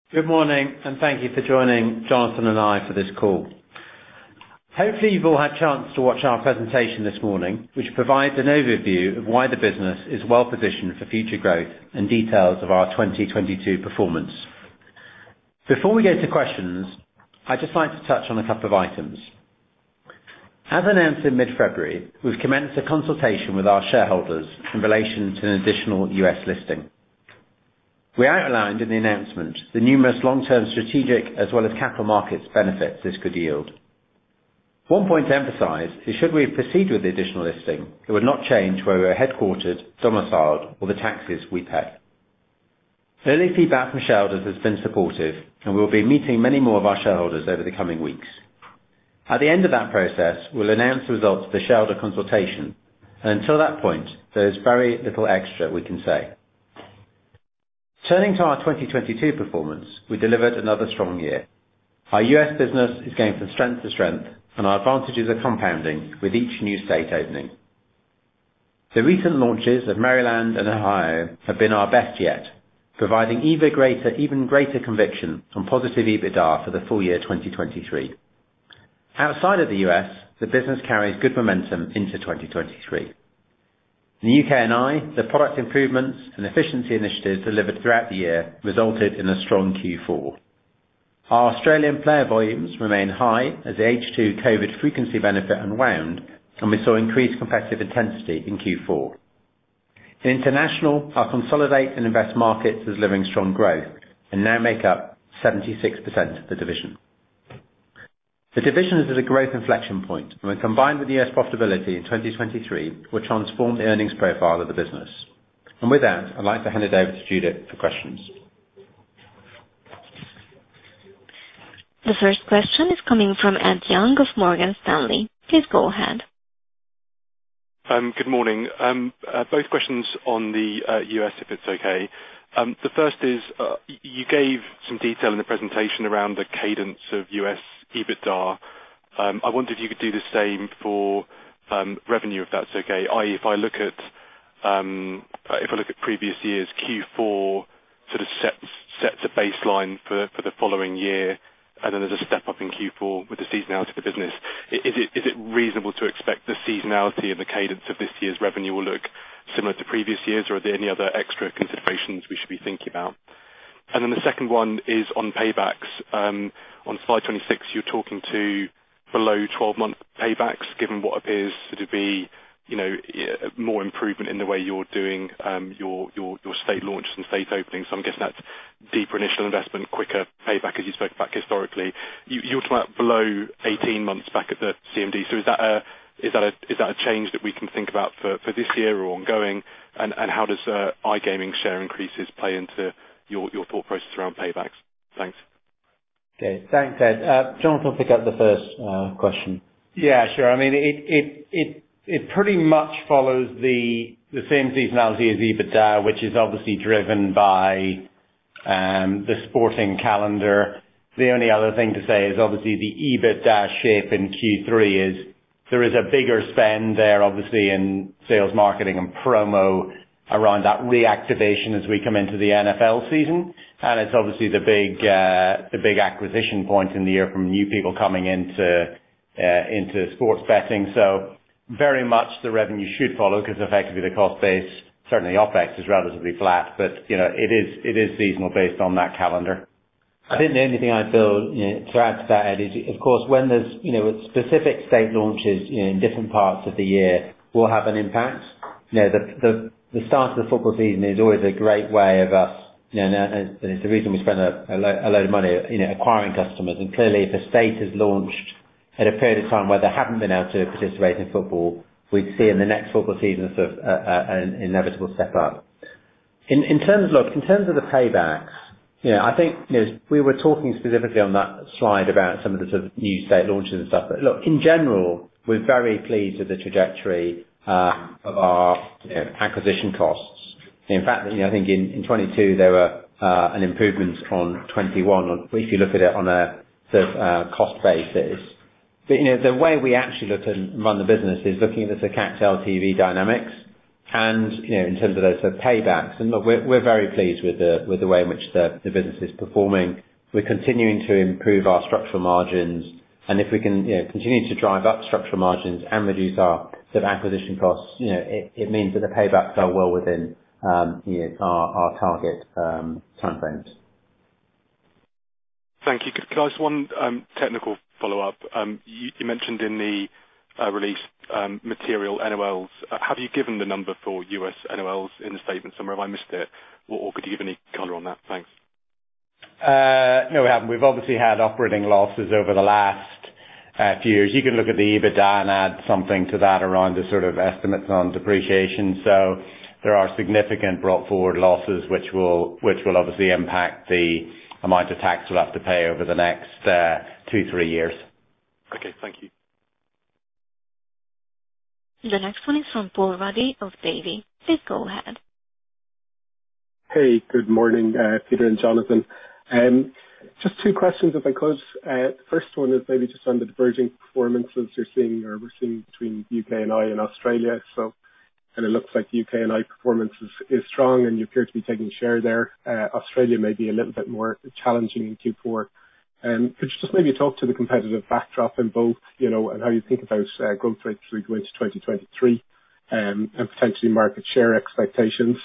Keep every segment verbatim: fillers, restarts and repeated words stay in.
Good morning, and thank you for joining Jonathan and I for this call. Hopefully you've all had a chance to watch our presentation this morning, which provides an overview of why the business is well positioned for future growth and details of our twenty twenty-two performance. Before we go to questions, I'd just like to touch on a couple of items. As announced in mid-February, we've commenced a consultation with our shareholders in relation to an additional U S listing. We outlined in the announcement the numerous long-term strategic as well as capital markets benefits this could yield. One point to emphasise is should we proceed with the additional listing, it would not change where we are headquartered, domiciled or the taxes we pay. Early feedback from shareholders has been supportive and we will be meeting many more of our shareholders over the coming weeks. At the end of that process, we'll announce the results of the shareholder consultation, and until that point, there is very little extra we can say. Turning to our twenty twenty-two performance, we delivered another strong year. Our U S business is going from strength to strength, and our advantages are compounding with each new state opening. The recent launches of Maryland and Ohio have been our best yet, providing even greater, even greater conviction on positive EBITDA for the full year twenty twenty-three. Outside of the U S, the business carries good momentum into twenty twenty-three. In the U K and I, the product improvements and efficiency initiatives delivered throughout the year resulted in a strong Q four. Our Australian player volumes remain high as the H two COVID frequency benefit unwound, and we saw increased competitive intensity in Q four. In international, our consolidate and invest markets is delivering strong growth and now make up seventy-six percent of the division. The division is at a growth inflection point, and when combined with U S profitability in twenty twenty-three, will transform the earnings profile of the business. And with that, I'd like to hand it over to Judith for questions. The first question is coming from Ed Young of Morgan Stanley. Please go ahead. Um, good morning. Um, uh, both questions on the uh, U S, if it's okay. Um, the first is, uh, you gave some detail in the presentation around the cadence of U S EBITDA. Um, I wondered if you could do the same for um, revenue, if that's okay. that is, if I look at um, if I look at previous years, Q four sort of sets sets a baseline for for the following year, and then there's a step up in Q four with the seasonality of the business. Is it is it reasonable to expect the seasonality and the cadence of this year's revenue will look similar to previous years, or are there any other extra considerations we should be thinking about? And then the second one is on paybacks. Um, on slide twenty-six, you're talking to below twelve-month paybacks, given what appears to be, you know, more improvement in the way you're doing um, your, your your state launches and state openings. So I'm guessing that's deeper initial investment, quicker payback, as you spoke about historically. You, you were talking about below eighteen months back at the C M D. So is that a is that a is that a change that we can think about for, for this year or ongoing? And, and how does uh, iGaming share increases play into your, your thought process around paybacks? Thanks. Okay, thanks, Ed. Uh, Jonathan will pick up the first uh, question. Yeah, sure. I mean, it it it it pretty much follows the the same seasonality as EBITDA, which is obviously driven by um, the sporting calendar. The only other thing to say is obviously the EBITDA shape in Q three is there is a bigger spend there, obviously in sales, marketing, and promo around that reactivation as we come into the N F L season. And it's obviously the big, uh, the big acquisition point in the year from new people coming into, uh, into sports betting. So very much the revenue should follow because effectively the cost base, certainly OpEx, is relatively flat, but, you know, it is, it is seasonal based on that calendar. I think the only thing I'd feel, you know, to add to that, Ed, is of course when there's, you know, specific state launches, you know, in different parts of the year will have an impact. You know, the, the, the start of the football season is always a great way of us, you know, and it's the reason we spend a, a, lo- a load of money, you know, acquiring customers. And clearly, if a state has launched at a period of time where they haven't been able to participate in football, we'd see in the next football season sort of uh, uh, an inevitable step up. In, in terms, look, in terms of the paybacks, you know, I think, you know, we were talking specifically on that slide about some of the sort of new state launches and stuff. But look, in general, we're very pleased with the trajectory uh, of our, you know, acquisition costs. In fact, you know, I think in, in twenty-two there were uh, an improvement on twenty-one, on, if you look at it on a sort of uh, cost basis. But, you know, the way we actually look and run the business is looking at the C A C to L T V dynamics. and you know, in terms of those sort of paybacks, and look, we're, we're very pleased with the with the way in which the, the business is performing. We're continuing to improve our structural margins, and if we can you know, continue to drive up structural margins and reduce our sort of acquisition costs, you know, it, it means that the paybacks are well within um, you know, our, our target um, timeframes. Thank you. Could, could I ask one um, technical follow-up? Um, you, you mentioned in the uh, release um, material N O Ls. Uh, have you given the number for U S N O Ls in the statement somewhere? Have I missed it? Or, or could you give any colour on that? Thanks. Uh, no, we haven't. We've obviously had operating losses over the last uh, few years. You can look at the EBITDA and add something to that around the sort of estimates on depreciation. So there are significant brought forward losses which will which will obviously impact the amount of tax we'll have to pay over the next uh, two, three years. Okay, thank you. The next one is from Paul Ruddy of Davy. Please go ahead. Hey, good morning, uh, Peter and Jonathan. Um, just two questions, if I could. Uh, the first one is maybe just on the diverging performances you're seeing, or we're seeing between U K and I and Australia. So, and it looks like the U K and I performance is, is strong, and you appear to be taking share there. Uh, Australia may be a little bit more challenging in Q four. Um, could you just maybe talk to the competitive backdrop in both, you know, and how you think about uh, growth rates as we go into twenty twenty-three, um, and potentially market share expectations?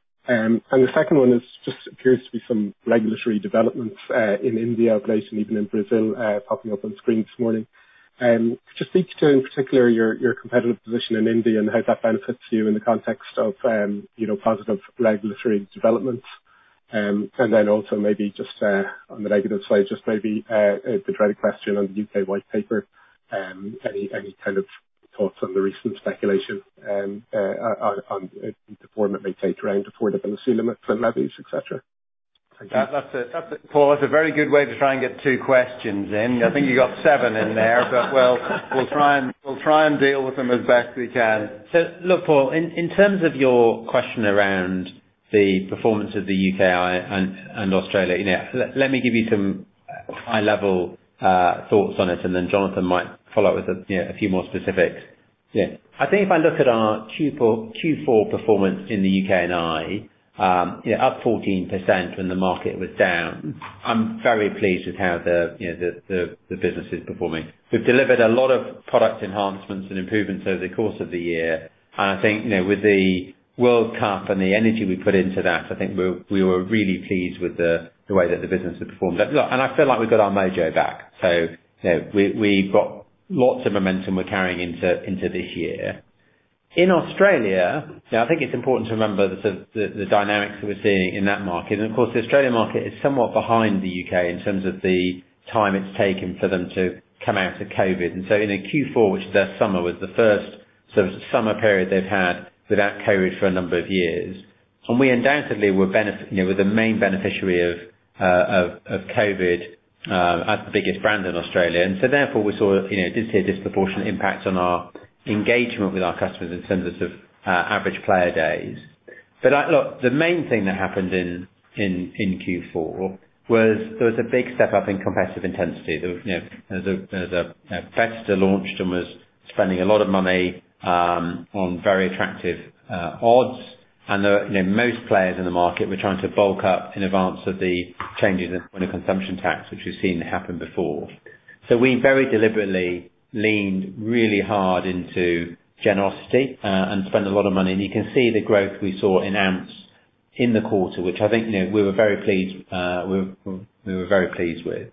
Um, and the second one is just appears to be some regulatory developments uh, in India of late, and even in Brazil, uh, popping up on screen this morning. Um, could you speak to, in particular, your, your competitive position in India and how that benefits you in the context of, um, you know, positive regulatory developments? Um, and then also maybe just uh, on the negative side, just maybe uh, the dreaded question on the U K white paper. Um, any any kind of thoughts on the recent speculation um, uh, on, on the form it may take around affordability limits and levies, et cetera? That, that's a, that's a, Paul, that's a very good way to try and get two questions in. I think you got seven in there, but well, we'll try and we'll try and deal with them as best we can. So, look, Paul, in, in terms of your question around the performance of the U K and, and Australia, you know, let, let me give you some high-level uh, thoughts on it, and then Jonathan might follow up with a, you know, a few more specifics. Yeah, I think if I look at our Q four, Q four performance in the U K and I, um, you know, up fourteen percent when the market was down, I'm very pleased with how the, you know, the, the, the business is performing. We've delivered a lot of product enhancements and improvements over the course of the year, and I think, you know, with the World Cup and the energy we put into that, I think we we were really pleased with the, the way that the business has performed. And I feel like we've got our mojo back. So, you know, we, we've got lots of momentum we're carrying into into this year. In Australia, you know, I think it's important to remember the, sort of the, the dynamics that we're seeing in that market. And of course, the Australian market is somewhat behind the U K in terms of the time it's taken for them to come out of COVID. And so in a Q four, which is their summer, was the first sort of summer period they've had without COVID for a number of years. And we undoubtedly were benefit, you know, were the main beneficiary of, uh, of, of COVID, uh, as the biggest brand in Australia. And so therefore we saw, you know, did see a disproportionate impact on our engagement with our customers in terms of, sort of uh, average player days. But I, look, the main thing that happened in, in, in Q four was there was a big step up in competitive intensity. There was, you know, there was a, there was a, a competitor launched and was spending a lot of money Um, on very attractive uh, odds, and the, you know, most players in the market were trying to bulk up in advance of the changes in the consumption tax, which we've seen happen before. So we very deliberately leaned really hard into generosity uh, and spent a lot of money, and you can see the growth we saw in A M Ps in the quarter, which I think, you know, we were very pleased. Uh, we, were, we were very pleased with.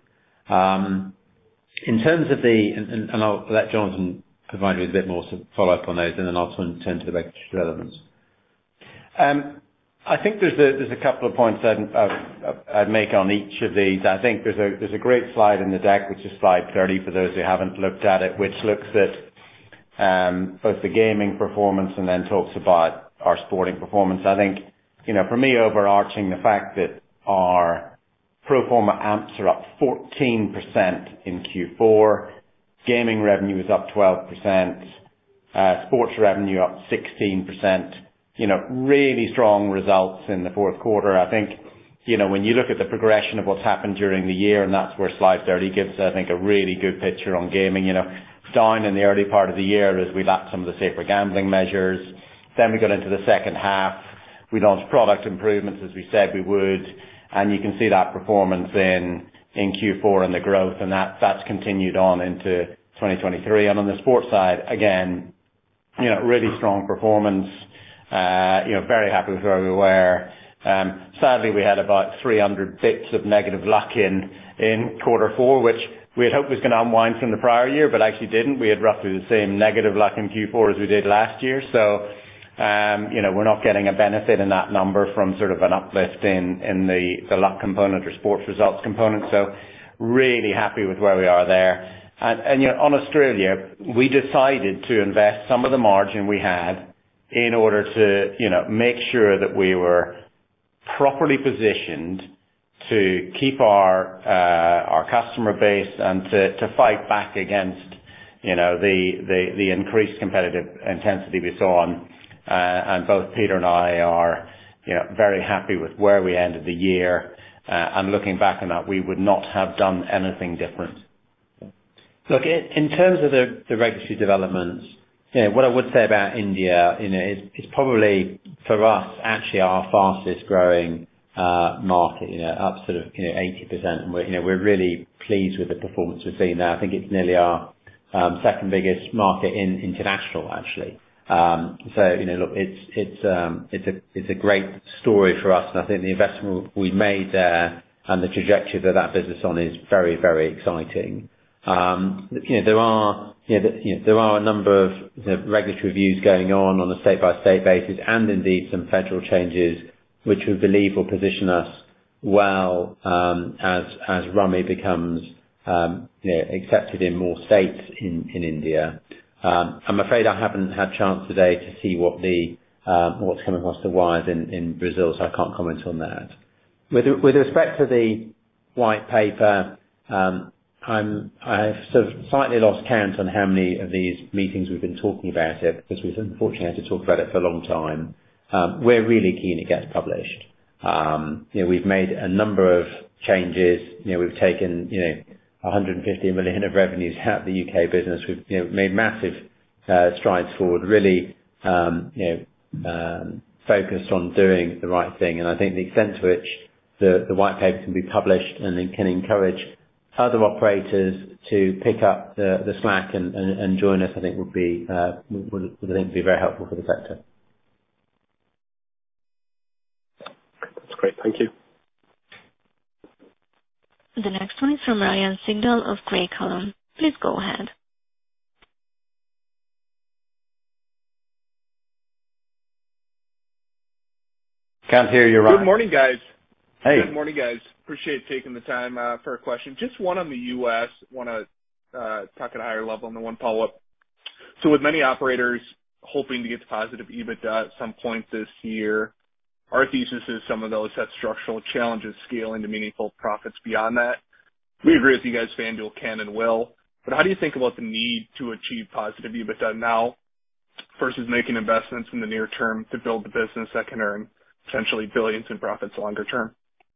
Um, in terms of the, and, and, and I'll let Jonathan provide you with a bit more to follow up on those, and then I'll turn, turn to the regulatory developments. Um, I think there's a, there's a couple of points I'd, I'd, I'd make on each of these. I think there's a, there's a great slide in the deck, which is slide thirty for those who haven't looked at it, which looks at um, both the gaming performance and then talks about our sporting performance. I think, you know, for me, overarching the fact that our pro forma A M Ps are up fourteen percent in Q four, gaming revenue is up twelve percent, uh, sports revenue up sixteen percent. You know, really strong results in the fourth quarter. I think, you know, when you look at the progression of what's happened during the year, and that's where slide thirty gives, I think, a really good picture on gaming. You know, down in the early part of the year as we lapped some of the safer gambling measures. Then we got into the second half. We launched product improvements as we said we would, and you can see that performance in in Q four and the growth, and that that's continued on into twenty twenty-three. And on the sports side, again, you know, really strong performance. Uh, you know, very happy with where we were. Um, sadly, we had about three hundred bits of negative luck in in quarter four, which we had hoped was going to unwind from the prior year, but actually didn't. We had roughly the same negative luck in Q four as we did last year. So, um, you know, we're not getting a benefit in that number from sort of an uplift in, in the, the luck component or sports results component. So really happy with where we are there. And, and, you know, on Australia, we decided to invest some of the margin we had in order to, you know, make sure that we were properly positioned to keep our uh, our customer base and to, to fight back against, you know, the, the, the increased competitive intensity we saw on. Uh, and both Peter and I are, you know, very happy with where we ended the year. Uh, and looking back on that, we would not have done anything different. Look, in terms of the, the regulatory developments, you know, what I would say about India, you know, is, is probably for us actually our fastest growing uh, market, you know, up sort of, you know, eighty percent. And we're, you know, we're really pleased with the performance we're seeing there. I think it's nearly our um, second biggest market in international, actually. Um, so, you know, look, it's, it's, um, it's a, it's a great story for us. And I think the investment we made there and the trajectory that that business on is very, very exciting. Um, you know, there are, you know, the, you know, there are a number of you know, regulatory reviews going on on a state-by-state basis, and indeed some federal changes, which we believe will position us well um, as as Rummy becomes um, you know, accepted in more states in in India. Um, I'm afraid I haven't had a chance today to see what the um, what's coming across the wires in, in Brazil, so I can't comment on that. With with respect to the white paper. Um, I'm, I've sort of slightly lost count on how many of these meetings we've been talking about it, because we've unfortunately had to talk about it for a long time. Um, we're really keen it gets published. Um, you know, we've made a number of changes. You know, we've taken, you know, one hundred fifty million of revenues out of the U K business. We've, you know, made massive uh, strides forward, really, um, you know, um, focused on doing the right thing. And I think the extent to which the, the white paper can be published and it can encourage other operators to pick up the, the slack and, and, and join us, I think would be uh, would, would I think be very helpful for the sector. That's great. Thank you. The next one is from Ryan Sigdahl of Craig-Hallum. Please go ahead. Can't hear you, Ryan. Good morning, guys. Hey. Good morning, guys. Appreciate taking the time uh, for a question. Just one on the U S. Want to uh, talk at a higher level and then one follow-up. So with many operators hoping to get to positive EBITDA at some point this year, our thesis is some of those have structural challenges scaling to meaningful profits beyond that. We agree with you guys, FanDuel can and will. But how do you think about the need to achieve positive EBITDA now versus making investments in the near term to build the business that can earn potentially billions in profits longer term?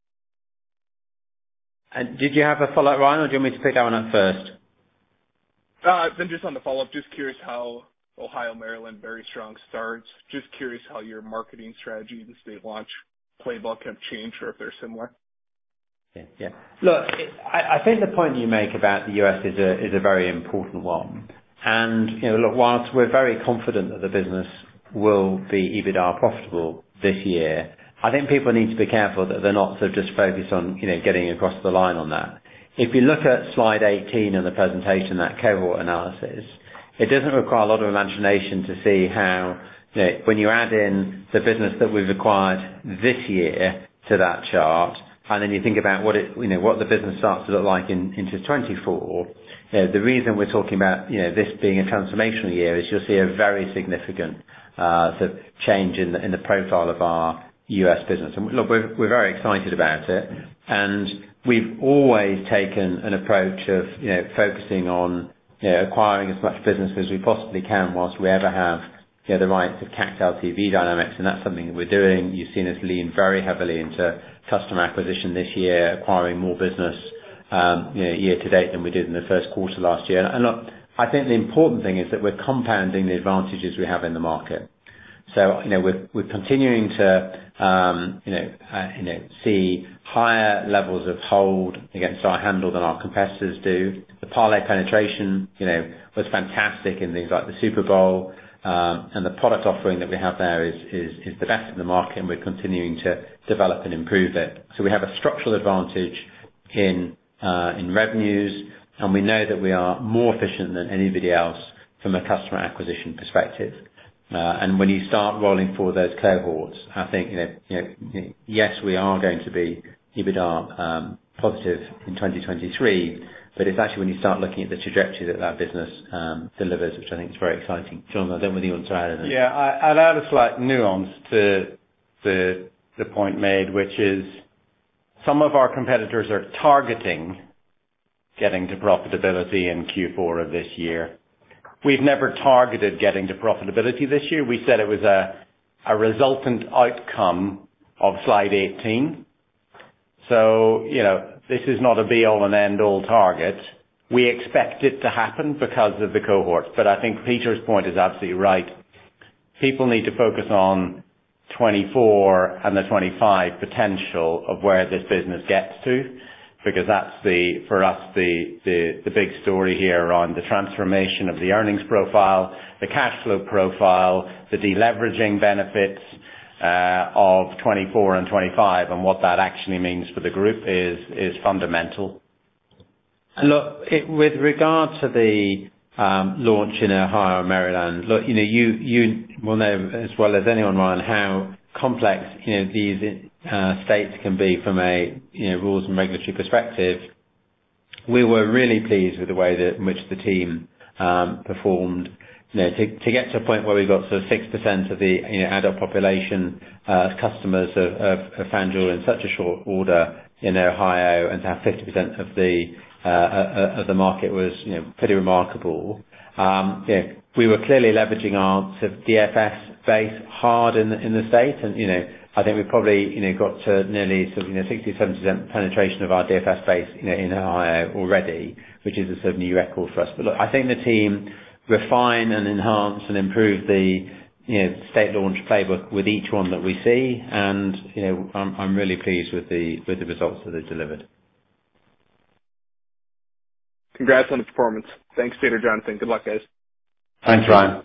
And did you have a follow-up, Ryan, or do you want me to pick that one up first? Uh, then just on the follow-up, just curious how Ohio, Maryland, very strong starts. Just curious how your marketing strategy and state launch playbook have changed or if they're similar. Yeah. yeah. Look, I, I think the point you make about the U S is a is a very important one. And, you know, look, whilst we're very confident that the business will be EBITDA profitable this year, I think people need to be careful that they're not sort of just focused on, you know, getting across the line on that. If you look at slide eighteen in the presentation, that cohort analysis, it doesn't require a lot of imagination to see how, you know, when you add in the business that we've acquired this year to that chart, and then you think about what it, you know, what the business starts to look like in, into twenty-four, you know, the reason we're talking about, you know, this being a transformational year is you'll see a very significant uh, sort of change in the, in the profile of our U S business. And look, we're, we're very excited about it. And we've always taken an approach of, you know, focusing on, you know, acquiring as much business as we possibly can whilst we ever have, you know, the right sort of C A C to L T V dynamics. And that's something that we're doing. You've seen us lean very heavily into customer acquisition this year, acquiring more business, um, you know, year to date than we did in the first quarter last year. And look, I think the important thing is that we're compounding the advantages we have in the market. So, you know, we're, we're continuing to, um, you know, uh, you know, see higher levels of hold against our handle than our competitors do. The parlay penetration, you know, was fantastic in things like the Super Bowl, um, and the product offering that we have there is, is, is the best in the market, and we're continuing to develop and improve it. So we have a structural advantage in, uh, in revenues, and we know that we are more efficient than anybody else from a customer acquisition perspective. Uh, and when you start rolling forward those cohorts, I think, you know, you know, yes, we are going to be EBITDA um, positive in twenty twenty-three, but it's actually when you start looking at the trajectory that that business um, delivers, which I think is very exciting. John, I don't know whether you want to add anything. Yeah, I, I'd add a slight nuance to the the point made, which is some of our competitors are targeting getting to profitability in Q four of this year. We've never targeted getting to profitability this year. We said it was a, a resultant outcome of slide eighteen. So, you know, this is not a be-all and end-all target. We expect it to happen because of the cohorts. But I think Peter's point is absolutely right. People need to focus on twenty-four and the twenty-five potential of where this business gets to, because that's the, for us, the, the, the big story here around the transformation of the earnings profile, the cash flow profile, the deleveraging benefits uh, of twenty-four and twenty-five, and what that actually means for the group is, is fundamental. Look, it, with regard to the um, launch in Ohio and Maryland, look, you know, you, you will know as well as anyone, Ryan, how complex, you know, these uh, states can be from a, you know, rules and regulatory perspective. We were really pleased with the way that in which the team um, performed. You know, to, to get to a point where we got sort of six percent of the, you know, adult population uh, as customers of, of, of FanDuel in such a short order in Ohio, and to have fifty percent of the uh, uh, of the market was, you know, pretty remarkable. Um, you know, we were clearly leveraging our sort of D F S base hard in the, in the state, and, you know, I think we probably, you know, got to nearly sort of, you know, sixty, seventy percent penetration of our D F S base, you know, in Ohio already, which is a sort of new record for us. But look, I think the team refine and enhance and improve the, you know, state launch playbook with each one that we see, and, you know, I'm, I'm really pleased with the with the results that they've delivered. Congrats on the performance. Thanks, Peter, Jonathan. Good luck, guys. Thanks, Ryan.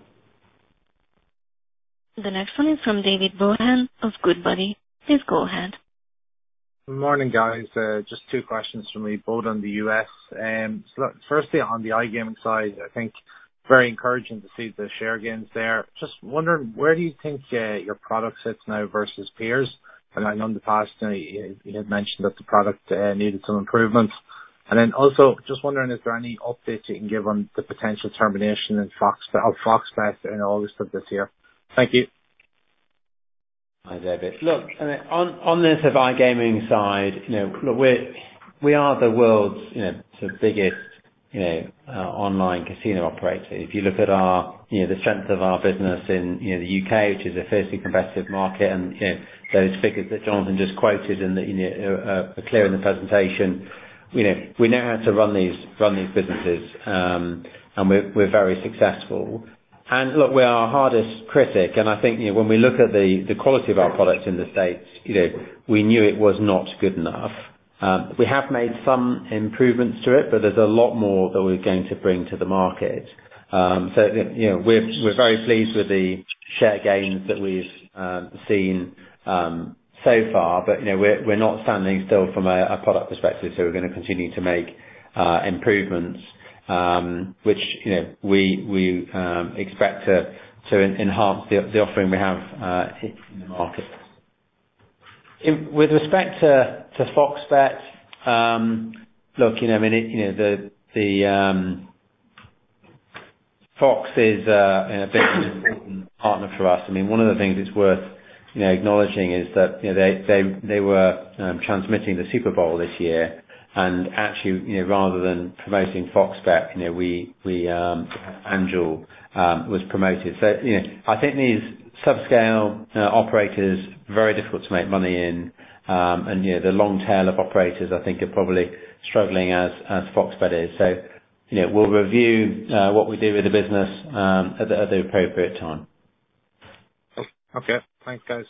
The next one is from David Bohan of Goodbody. Please go ahead. Good morning, guys. Uh, just two questions from me, both on the U S. Um, so look, firstly, on the iGaming side, I think very encouraging to see the share gains there. Just wondering, where do you think uh, your product sits now versus peers? And I know in the past uh, you, you had mentioned that the product uh, needed some improvements. And then also, just wondering, is there any updates you can give on the potential termination in Fox, of FoxBet in August of this year? Thank you. Hi, David. Look, I mean, on on this of iGaming side, you know, look, we we are the world's, you know, sort of biggest, you know, uh, online casino operator. If you look at our, you know, the strength of our business in, you know, the U K, which is a fiercely competitive market, and, you know, those figures that Jonathan just quoted and that, you know, are, are clear in the presentation. You know, we know how to run these run these businesses, um, and we're we're very successful. And look, we're our hardest critic, and I think, you know, when we look at the the quality of our products in the States, you know, we knew it was not good enough. Um, we have made some improvements to it, but there's a lot more that we're going to bring to the market. Um, so, you know, we're we're very pleased with the share gains that we've um, seen um, so far, but, you know, we're we're not standing still from a, a product perspective, so we're going to continue to make uh, improvements, um, which, you know, we we um, expect to to enhance the, the offering we have uh, in the market. In, with respect to to FoxBet, um, look, you know, I mean, it, you know, the the um, Fox is uh, a big important partner for us. I mean, one of the things it's worth, you know, acknowledging is that, you know, they they they were um, transmitting the Super Bowl this year, and actually, you know, rather than promoting FoxBet, you know, we we um, FanDuel um, was promoted. So, you know, I think these subscale uh, operators, very difficult to make money in, um, and, you know, the long tail of operators, I think, are probably struggling as as FoxBet is. So, you know, we'll review uh, what we do with the business um, at the, at the appropriate time. Okay. Thanks, guys.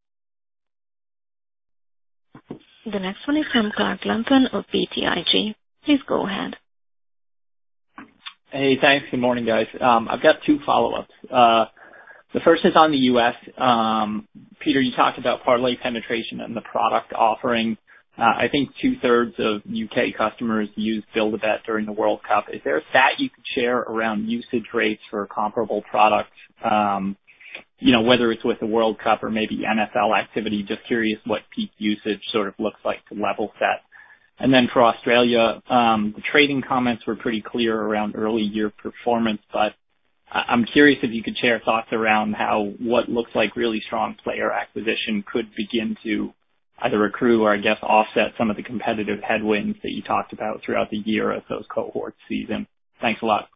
The next one is from Clark Lampen of B T I G. Please go ahead. Hey, thanks. Good morning, guys. Um, I've got two follow-ups. Uh, the first is on the U S. Um, Peter, you talked about parlay penetration and the product offering. Uh, I think two-thirds of U K customers use Build-A-Bet during the World Cup. Is there a stat you could share around usage rates for comparable products, um, you know, whether it's with the World Cup or maybe N F L activity? Just curious what peak usage sort of looks like to level set. And then for Australia, um, the trading comments were pretty clear around early year performance, but I'm curious if you could share thoughts around how what looks like really strong player acquisition could begin to either accrue or, I guess, offset some of the competitive headwinds that you talked about throughout the year as those cohorts season. Thanks a lot.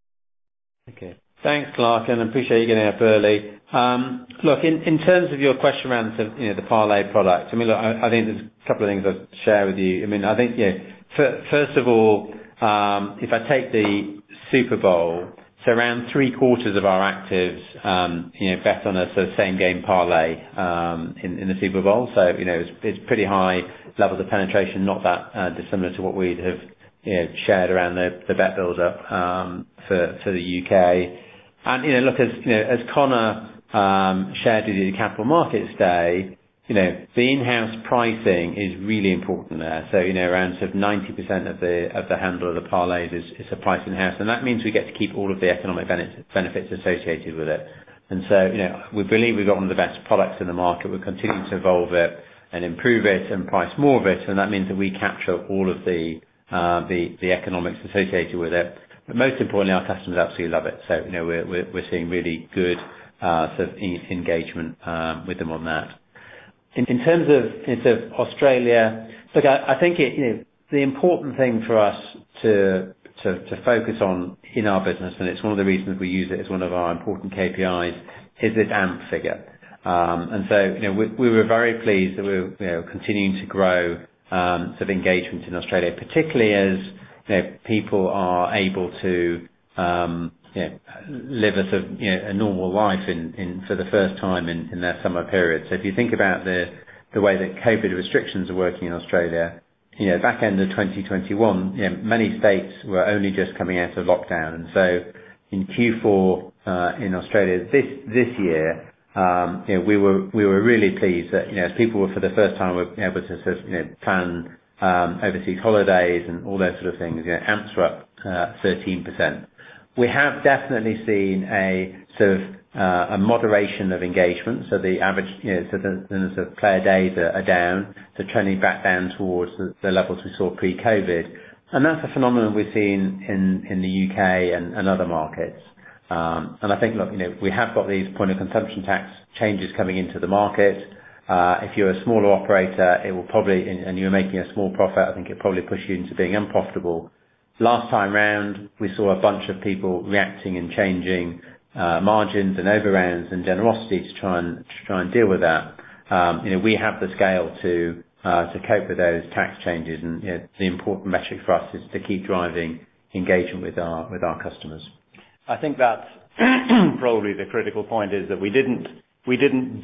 Okay. Thanks, Clark, and I appreciate you getting up early. Um, look, in, in terms of your question around the, you know, the parlay product, I mean, look, I, I think there's a couple of things I'll share with you. I mean, I think, you know, f- first of all, um, if I take the Super Bowl, so around three quarters of our actives, um, you know, bet on a sort of same game parlay um, in, in the Super Bowl. So, you know, it's, it's pretty high levels of penetration, not that uh, dissimilar to what we'd have, you know, shared around the, the bet builder um, for for the U K. And, you know, look, as, you know, as Connor um, shared with you at the Capital Markets Day, you know, the in-house pricing is really important there. So, you know, around sort of ninety percent of the of the handle of the parlays is, is a price in-house. And that means we get to keep all of the economic benefits associated with it. And so, you know, we believe we've got one of the best products in the market. We're continuing to evolve it and improve it and price more of it. And that means that we capture all of the uh, the, the economics associated with it. But most importantly, our customers absolutely love it. So, you know, we're, we're, we're seeing really good uh, sort of e- engagement um, with them on that. In, in terms of, in terms of Australia, look, I, I think it, you know, the important thing for us to, to to focus on in our business, and it's one of the reasons we use it as one of our important K P Is, is this A M P figure. Um, and so, you know, we, we were very pleased that we were, you know, continuing to grow um, sort of engagement in Australia, particularly as, you know, people are able to um, you know, live a sort of, you know, a normal life in, in for the first time in, in their summer period. So if you think about the the way that COVID restrictions are working in Australia, you know, back end of twenty twenty-one, you know, many states were only just coming out of lockdown, and so in Q four uh, in Australia this this year, um, you know, we were we were really pleased that, you know, as people were for the first time were able to sort of, you know, plan um, overseas holidays and all those sort of things. You know, A M Ps were up uh, thirteen percent. We have definitely seen a sort of uh, a moderation of engagement. So the average, you know, so the, the sort of player days are, are down, so trending back down towards the, the levels we saw pre-COVID. And that's a phenomenon we've seen in, in the U K and, and other markets. Um, and I think, look, you know, we have got these point of consumption tax changes coming into the market. Uh, if you're a smaller operator, it will probably, and you're making a small profit, I think it probably push you into being unprofitable. Last time round, we saw a bunch of people reacting and changing uh, margins and overrounds and generosity to try and to try and deal with that. Um, you know, we have the scale to uh, to cope with those tax changes, and, you know, the important metric for us is to keep driving engagement with our with our customers. I think that's probably the critical point, is that we didn't we didn't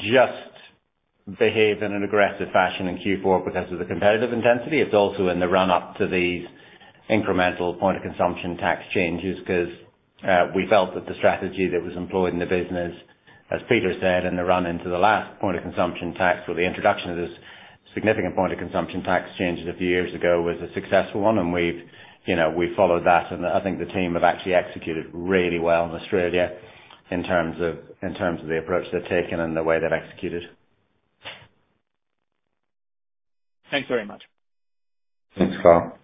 just behave in an aggressive fashion in Q four because of the competitive intensity. It's also in the run up to these incremental point of consumption tax changes, because uh, we felt that the strategy that was employed in the business, as Peter said, in the run into the last point of consumption tax, or the introduction of this significant point of consumption tax changes a few years ago, was a successful one, and we've, you know, we followed that, and I think the team have actually executed really well in Australia in terms of in terms of the approach they've taken and the way they've executed. Thanks very much. Thanks, Carl.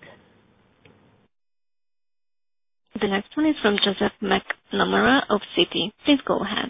The next one is from Joseph McNamara of Citi. Please go ahead.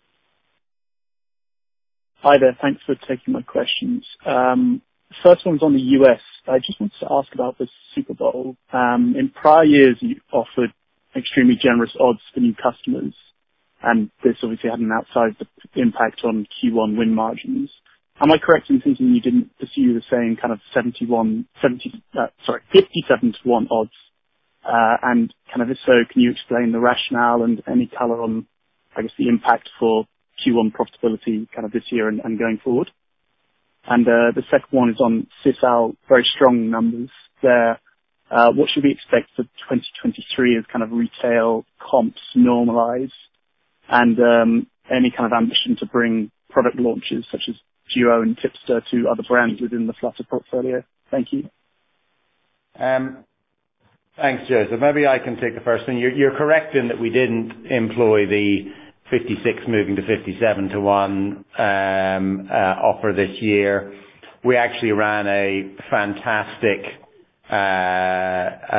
Hi there. Thanks for taking my questions. Um, first one's on the U S. I just wanted to ask about the Super Bowl. Um, in prior years, you offered extremely generous odds for new customers, and this obviously had an outsized impact on Q one win margins. Am I correct in thinking you didn't pursue the same kind of seventy-one, seventy, uh, sorry, fifty-seven to one odds? Uh, and kind of if so, can you explain the rationale and any color on, I guess, the impact for Q one profitability kind of this year and, and going forward? And uh, the second one is on Sisal, very strong numbers there. Uh, what should we expect for twenty twenty-three as kind of retail comps normalize? And um, any kind of ambition to bring product launches such as Duo and Tipster to other brands within the Flutter portfolio? Thank you. Um, thanks, Joseph. Maybe I can take the first one. You're, you're correct in that we didn't employ the fifty-six moving to fifty-seven to one um, uh, offer this year. We actually ran a fantastic uh, uh,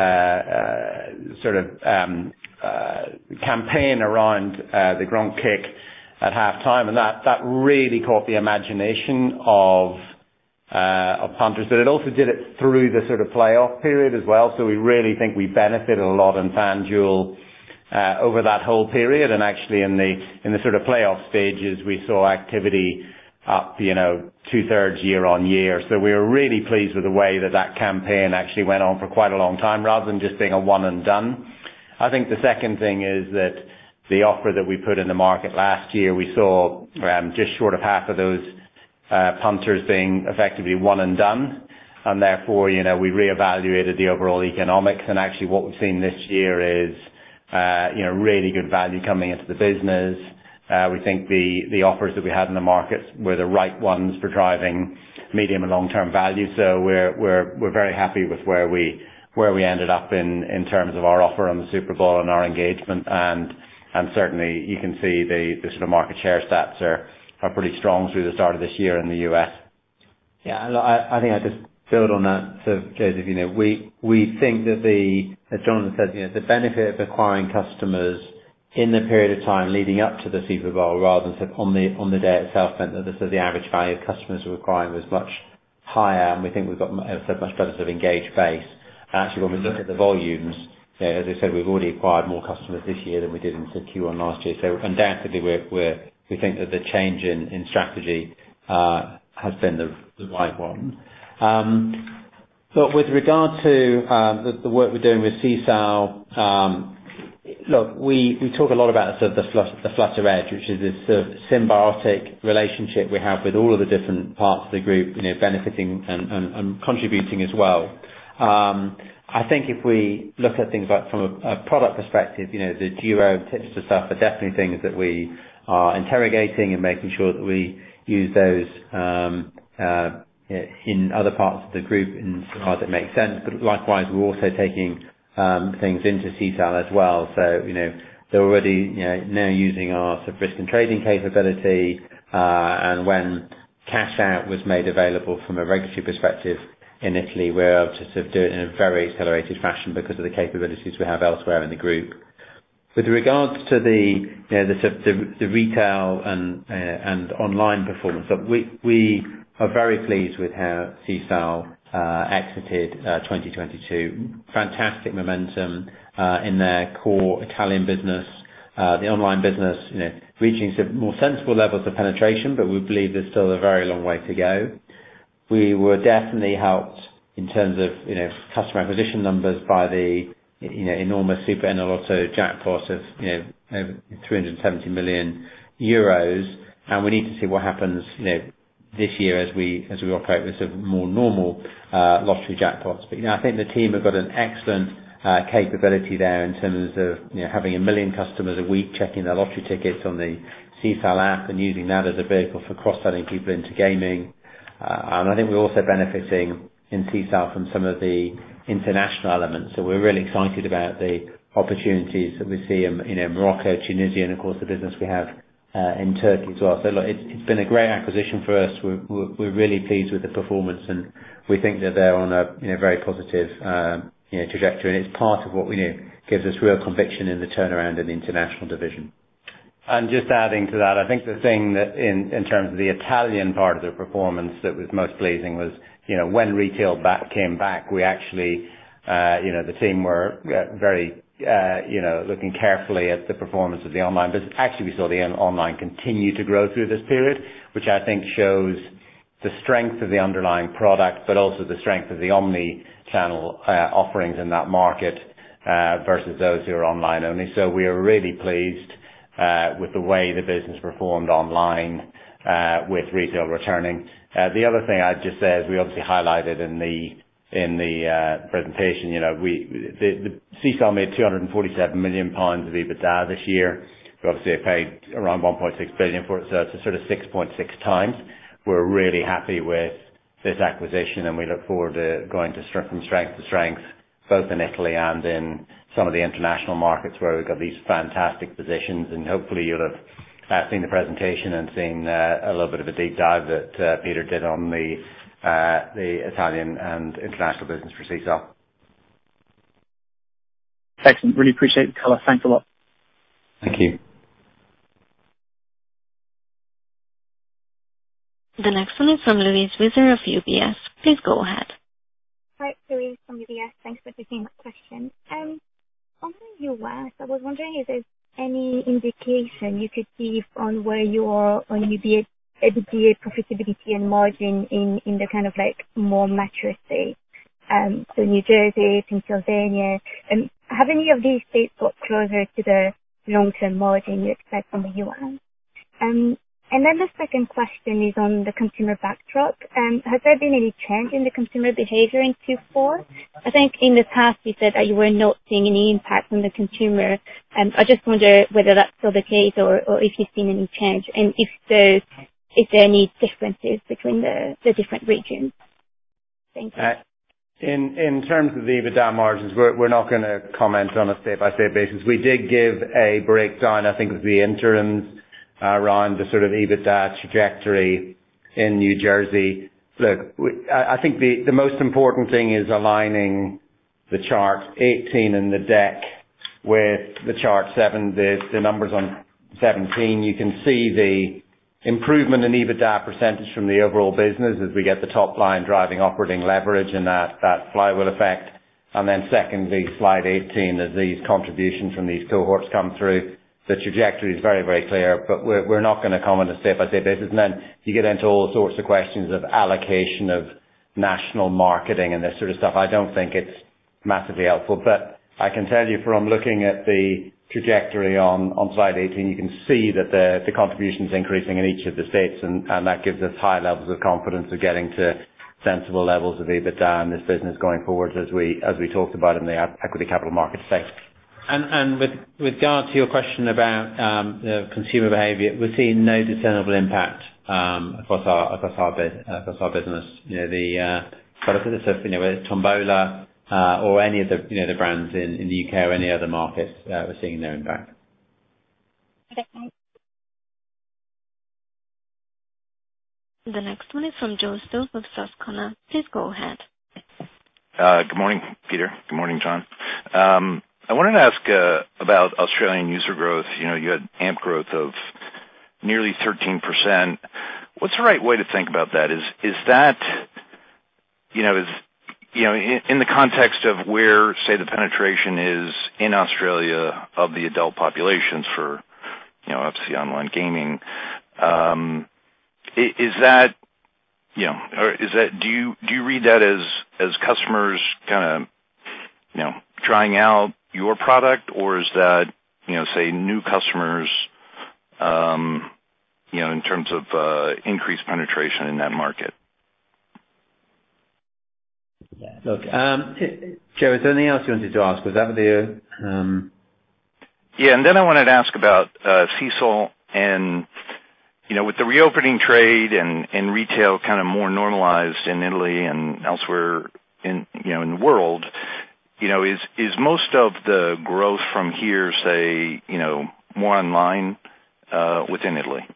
uh, sort of um, uh, campaign around uh, the Gronk kick at half time, and that, that really caught the imagination of uh, of punters, but it also did it through the sort of playoff period as well. So we really think we benefited a lot in FanDuel uh, over that whole period, and actually in the in the sort of playoff stages we saw activity up, you know, two thirds year on year. So we were really pleased with the way that that campaign actually went on for quite a long time, rather than just being a one and done. I think the second thing is that the offer that we put in the market last year, we saw um, just short of half of those uh, punters being effectively one and done, and therefore, you know, we reevaluated the overall economics. And actually, what we've seen this year is, uh, you know, really good value coming into the business. Uh, we think the the offers that we had in the market were the right ones for driving medium and long term value. So we're we're we're very happy with where we where we ended up in in terms of our offer on the Super Bowl and our engagement, and and certainly you can see the the sort of market share stats are are pretty strong through the start of this year in the U S. Yeah, I, I think I just build on that, so Joseph. You know, we we think that the, as Jonathan said, you know, the benefit of acquiring customers in the period of time leading up to the Super Bowl, rather than on the on the day itself, meant that the, so the average value of customers we're acquiring was much higher, and we think we've got a much better sort of engaged base. And actually, when we look at the volumes, you know, as I said, we've already acquired more customers this year than we did in Q one last year. So undoubtedly, we're, we're, we think that the change in, in strategy uh, has been the, the right one. Um, but with regard to um, the, the work we're doing with Sisal, um, look, we, we talk a lot about sort of the, Flutter, the Flutter Edge, which is this sort of symbiotic relationship we have with all of the different parts of the group, you know, benefiting and, and, and contributing as well. Um, I think if we look at things like from a, a product perspective, you know, the Duo and Tipster stuff are definitely things that we are interrogating and making sure that we use those um, uh, in other parts of the group in so far as it makes sense. But likewise, we're also taking um, things into Sisal as well. So, you know, they're already, you know, now using our sort of risk and trading capability, uh, and when cash out was made available from a regulatory perspective in Italy, we're able to sort of do it in a very accelerated fashion because of the capabilities we have elsewhere in the group. With regards to the, you know, the, sort of the, the retail and uh, and online performance, we we are very pleased with how Sisal uh, exited uh, twenty twenty-two. Fantastic momentum uh, in their core Italian business, uh, the online business, you know, reaching some more sensible levels of penetration, but we believe there's still a very long way to go. We were definitely helped in terms of, you know, customer acquisition numbers by the, you know, enormous Super Enalotto jackpot of, you know, over three hundred seventy million euros, and we need to see what happens, you know, this year as we as we operate with sort of more normal uh, lottery jackpots. But you know, I think the team have got an excellent uh, capability there in terms of, you know, having a million customers a week checking their lottery tickets on the Sisal app and using that as a vehicle for cross-selling people into gaming. Uh, and I think we're also benefiting in Sisal from some of the international elements. So we're really excited about the opportunities that we see in, you know, Morocco, Tunisia, and of course the business we have uh, in Turkey as well. So look, it's, it's been a great acquisition for us. We're, we're, we're really pleased with the performance, and we think that they're on a, you know, very positive um, you know, trajectory. And it's part of what we know gives us real conviction in the turnaround in the international division. And just adding to that, I think the thing that in, in terms of the Italian part of the performance that was most pleasing was, you know, when retail back came back, we actually, uh, you know, the team were uh, very, uh, you know, looking carefully at the performance of the online business. Actually, we saw the online continue to grow through this period, which I think shows the strength of the underlying product, but also the strength of the omni-channel uh, offerings in that market uh, versus those who are online only. So we are really pleased. uh, with the way the business performed online, uh, with retail returning. Uh, the other thing I'd just say is we obviously highlighted in the in the uh, presentation, you know, we the, the Sisal made two hundred forty-seven million pounds of EBITDA this year. We obviously paid around one point six billion for it, so it's a sort of six point six times. We're really happy with this acquisition, and we look forward to going to from strength to strength, both in Italy and in some of the international markets where we've got these fantastic positions. And hopefully you'll have uh, seen the presentation and seen uh, a little bit of a deep dive that uh, Peter did on the uh, the Italian and international business for Sisal. Excellent. Really appreciate the colour. Thanks a lot. Thank you. The next one is from Louise Wieser of U B S. Please go ahead. Hi, Louise from U B S. Thanks for taking my question. Um, on the U S, I was wondering if there's any indication you could give on where you are on U B S EBITDA profitability and margin in, in the kind of like more mature states, um, so New Jersey, Pennsylvania, and have any of these states got closer to the long-term margin you expect from the U S? Um, And then the second question is on the consumer backdrop. Um, has there been any change in the consumer behavior in Q four? I think in the past you said that you were not seeing any impact on the consumer. Um, I just wonder whether that's still the case or, or if you've seen any change. And if so, is there any differences between the, the different regions? Thank you. Uh, in, in terms of the EBITDA margins, we're, we're not going to comment on a state-by-state basis. We did give a breakdown, I think, of the interims around the sort of EBITDA trajectory in New Jersey. Look, we, I, I think the, the most important thing is aligning the chart eighteen in the deck with the chart seven, the, the numbers on seventeen. You can see the improvement in EBITDA percentage from the overall business as we get the top line driving operating leverage and that, that flywheel effect. And then secondly, slide eighteen, as these contributions from these cohorts come through, the trajectory is very, very clear, but we're, we're not going to comment on a state-by-state basis. And then you get into all sorts of questions of allocation of national marketing and this sort of stuff. I don't think it's massively helpful, but I can tell you from looking at the trajectory on, on slide eighteen, you can see that the, the contribution is increasing in each of the states, and, and that gives us high levels of confidence of getting to sensible levels of EBITDA in this business going forward, as we, as we talked about in the equity capital market space. And, and with, with regard to your question about um, the consumer behaviour, we're seeing no discernible impact um, across our across our, biz, across our business. You know, the uh, but look at the stuff, you know, whether it's Tombola uh, or any of the you know the brands in, in the U K or any other markets, uh, we're seeing no impact. Okay, thanks. The next one is from Joe Stove of Susquehanna. Please go ahead. Uh, good morning, Peter. Good morning, John. Um, I wanted to ask uh, about Australian user growth. You know, you had A M P growth of nearly thirteen percent. What's the right way to think about that? Is is that, you know, is you know, in, in the context of where, say, the penetration is in Australia of the adult populations for, you know, obviously online gaming, um, is that, you know, or is that, do you do you read that as as customers kind of, you know, trying out your product, or is that, you know, say, new customers, um, you know, in terms of uh, increased penetration in that market? Yeah. Look, um, Joe, is there anything else you wanted to ask? Was that with you? Um... Yeah, and then I wanted to ask about uh, Sisal and, you know, with the reopening trade and, and retail kind of more normalized in Italy and elsewhere in, you know, in the world, you know, is, is most of the growth from here, say, you know, more online uh, within Italy?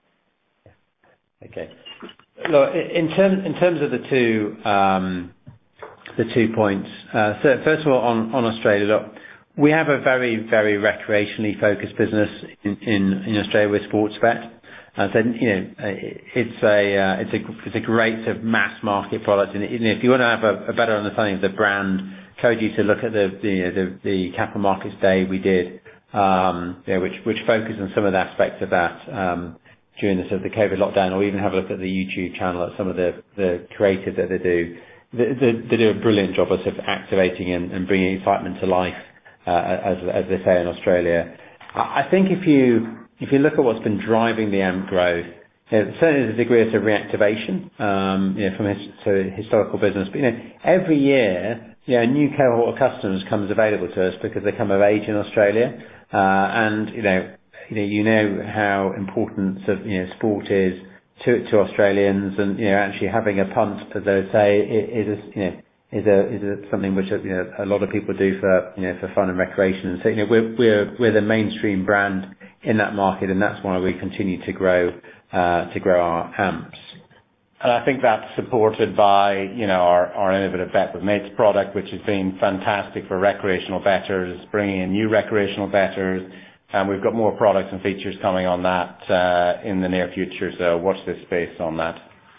Okay. Look, in terms in terms of the two um, the two points. Uh, so first of all, on, on Australia, look, we have a very very recreationally focused business in, in, in Australia with Sportsbet. Uh, so you know, it's a uh, it's a it's a great sort of mass market product, and you know, if you want to have a, a better understanding of the brand, encourage you to look at the the the, the Capital Markets Day we did, um, you know, which which focused on some of the aspects of that um, during the sort of the COVID lockdown, or even have a look at the YouTube channel at some of the the creative that they do. They, they, they do a brilliant job of sort of activating and, and bringing excitement to life, uh, as as they say in Australia. I think if you if you look at what's been driving the A M P growth, you know, certainly there's a degree of reactivation, um, you know, from his, to historical business. But you know, every year, you know, a new cohort of customers comes available to us because they come of age in Australia, uh, and you know, you know, you know how important sort of, you know, sport is to to Australians, and you know, actually having a punt, as they say, is, is you know. is a is a, something which you know, a lot of people do for you know for fun and recreation. And so you know we're we're we're the mainstream brand in that market, and that's why we continue to grow uh, to grow our A M Ps. And I think that's supported by you know our, our innovative Bet with Mates product, which has been fantastic for recreational bettors, bringing in new recreational bettors, and we've got more products and features coming on that uh, in the near future. So watch this space on that.